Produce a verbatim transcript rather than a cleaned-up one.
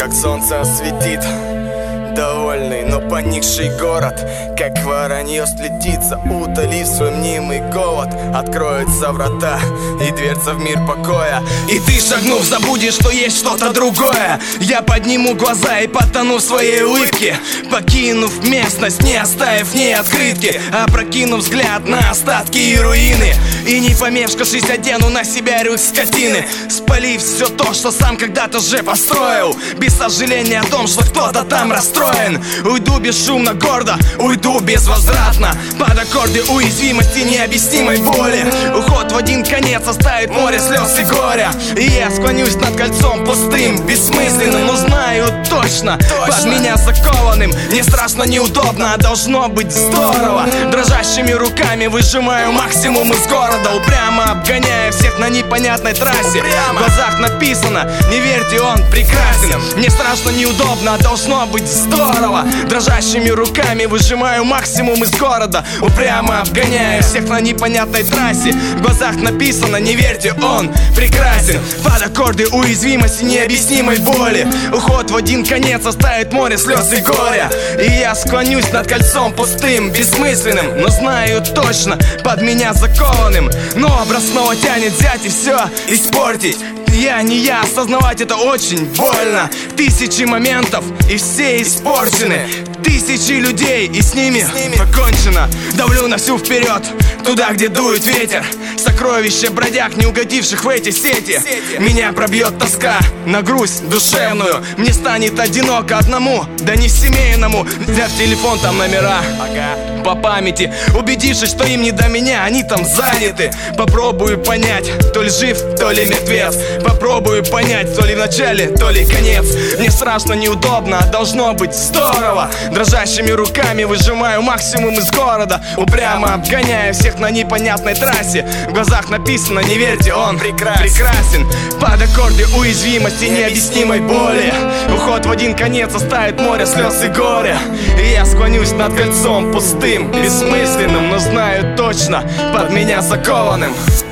как солнце светит. Довольный, но поникший город, как воронье слетится, утолив свой мнимый голод. Откроются врата и дверца в мир покоя, и ты, шагнув, забудешь, что есть что-то другое. Я подниму глаза и потону в своей улыбке, покинув местность, не оставив ни открытки, опрокинув взгляд на остатки и руины, и не помешкавшись одену на себя рюкзак скотины, спалив все то, что сам когда-то же построил, без сожаления о том, что кто-то там расстроен. Уйду бесшумно, гордо, уйду безвозвратно, под аккорды уязвимости, необъяснимой боли. Уход в один конец оставит море слез и горя, и я склонюсь над кольцом пустым, бессмысленным, но знаю точно, точно. Под меня закованным. Не страшно, неудобно, а должно быть здорово. Дрожащими руками выжимаю максимум из города, упрямо обгоняя всех на непонятной трассе. Упрямо. В глазах написано: не верьте, он прекрасен. Не страшно, неудобно, а должно быть здорово. Дрожащими руками выжимаю максимум из города, упрямо обгоняя всех на непонятной трассе. В глазах написано: не верьте, он прекрасен. Под аккорды уязвимости, необъяснимой боли. Уход в один конец оставит море слез и горя, и я склонюсь над кольцом пустым, бессмысленным, но знаю точно, под меня закованным. Но образ снова тянет взять и все испортить. Я не я, осознавать это очень больно. Тысячи моментов, и все испорчены. Тысячи людей, и с ними, с ними покончено. Давлю на всю вперед, туда, где дует ветер. Сокровища бродяг, не угодивших в эти сети. Меня пробьет тоска на грусть душевную. Мне станет одиноко одному, да не семейному. Взяв телефон, там номера, ага, по памяти. Убедившись, что им не до меня, они там заняты. Попробую понять, то ли жив, то ли мертвец. Попробую понять, то ли в начале, то ли конец. Мне страшно, неудобно, а должно быть здорово. Дрожащими руками выжимаю максимум из города, упрямо обгоняя всех на непонятной трассе. В глазах написано: не верьте, он прекрасен, прекрасен. Под аккорды уязвимости, необъяснимой боли. Уход в один конец оставит море слез и горя, и я склонюсь над кольцом пустым, бессмысленным, но знаю точно, под меня закованным.